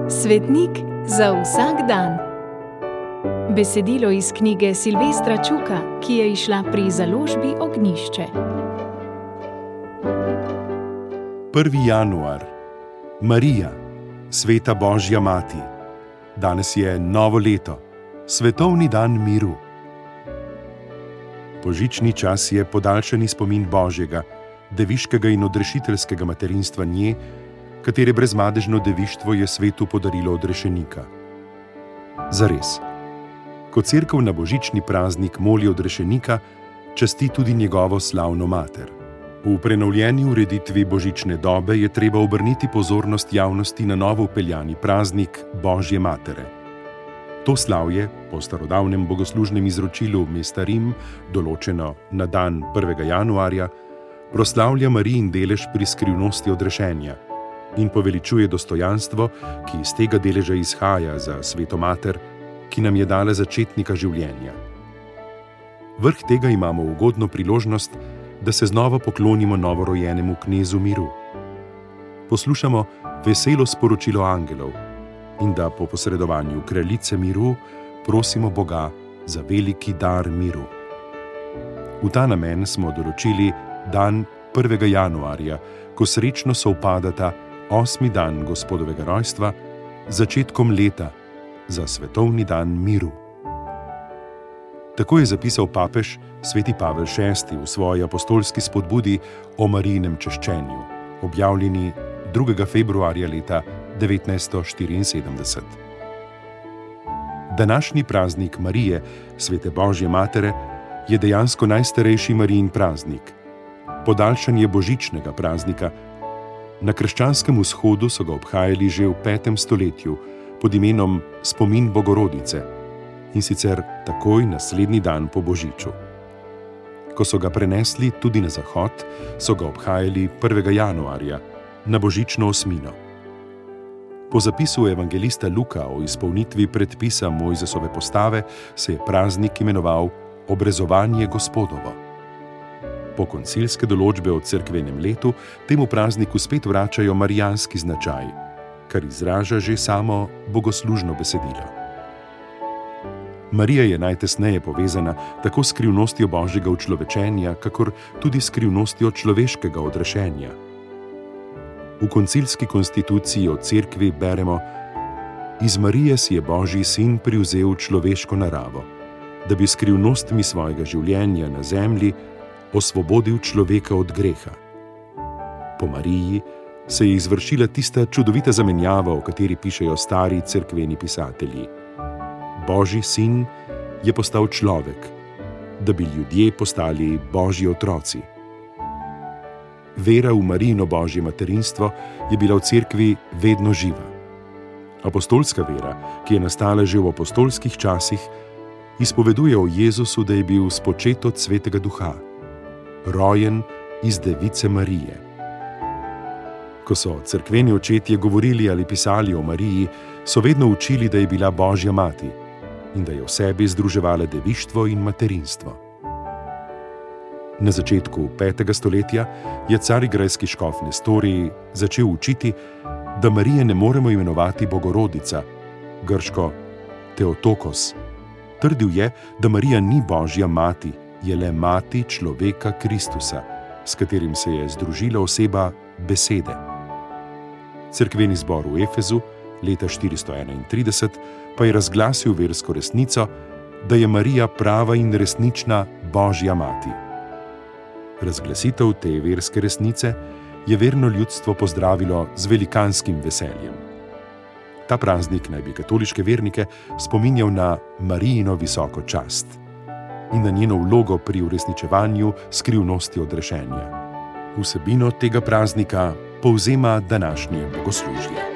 Svetnik za vsak dan. Besedilo iz knjige Silvestra Čuka, ki je izšla pri založbi Ognjišče. 1. januar. Marija, sveta Božja mati. Danes je novo leto, svetovni dan miru. Božični čas je podaljšani spomin Božjega, deviškega in odrešiteljskega materinstva nje, katere brezmadežno devištvo je svetu podarilo odrešenika. Zares, ko Cerkev na božični praznik moli odrešenika, časti tudi njegovo slavno mater. V prenovljeni ureditvi božične dobe je treba obrniti pozornost javnosti na novo vpeljani praznik Božje matere. To slavje, po starodavnem bogoslužnem izročilu mesta Rim, določeno na dan 1. januarja, proslavlja Marijin delež pri skrivnosti odrešenja in poveličuje dostojanstvo, ki iz tega deleža izhaja za sveto mater, ki nam je dala začetnika življenja. Vrh tega imamo ugodno priložnost, da se znova poklonimo novorojenemu knezu miru. Poslušamo veselo sporočilo angelov in da po posredovanju kraljice miru prosimo Boga za veliki dar miru. V ta namen smo določili dan 1. januarja, ko srečno sovpadata 8. dan Gospodovega rojstva z začetkom leta za svetovni dan miru. Tako je zapisal papež sveti Pavel VI v svoji apostolski spodbudi o Marijinem češčenju, objavljeni 2. februarja leta 1974. Današnji praznik Marije, svete Božje matere, je dejansko najstarejši Marijin praznik, podaljšanje božičnega praznika. Na krščanskem vzhodu so ga obhajali že v 5. stoletju pod imenom Spomin Bogorodice, in sicer takoj naslednji dan po božiču. Ko so ga prenesli tudi na zahod, so ga obhajali 1. januarja, na božično osmino. Po zapisu evangelista Luka o izpolnitvi predpisa Mojzesove postave se je praznik imenoval Obrezovanje Gospodovo. Po koncilske določbe o cerkvenem letu temu prazniku spet vračajo marijanski značaj, kar izraža že samo bogoslužno besedilo. Marija je najtesneje povezana tako s skrivnostjo Božjega učlovečenja, kakor tudi s skrivnostjo človeškega odrešenja. V koncilski konstituciji o cerkvi beremo: Iz Marije si je Božji sin privzel človeško naravo, da bi skrivnostmi svojega življenja na zemlji osvobodil človeka od greha. Po Mariji se je izvršila tista čudovita zamenjava, o kateri pišejo stari cerkveni pisatelji. Božji sin je postal človek, da bi ljudje postali Božji otroci. Vera v Marijino Božje materinstvo je bila v cerkvi vedno živa. Apostolska vera, ki je nastala že v apostolskih časih, izpoveduje o Jezusu, da je bil spočet od Svetega Duha, rojen iz device Marije. Ko so cerkveni očetje govorili ali pisali o Mariji, so vedno učili, da je bila Božja mati in da je v sebi združevala devištvo in materinstvo. Na začetku 5. stoletja je carigrajski škof Nestorij začel učiti, da Marije ne moremo imenovati Bogorodica, grško Theotokos. Trdil je, da Marija ni Božja mati, je le mati človeka Kristusa, s katerim se je združila oseba besede. Cerkveni zbor v Efezu leta 431 pa je razglasil versko resnico, da je Marija prava in resnična Božja mati. Razglasitev te verske resnice je verno ljudstvo pozdravilo z velikanskim veseljem. Ta praznik naj bi katoliške vernike spominjal na Marijino visoko čast in na njeno vlogo pri uresničevanju skrivnosti odrešenja. Vsebino tega praznika povzema današnje bogoslužje.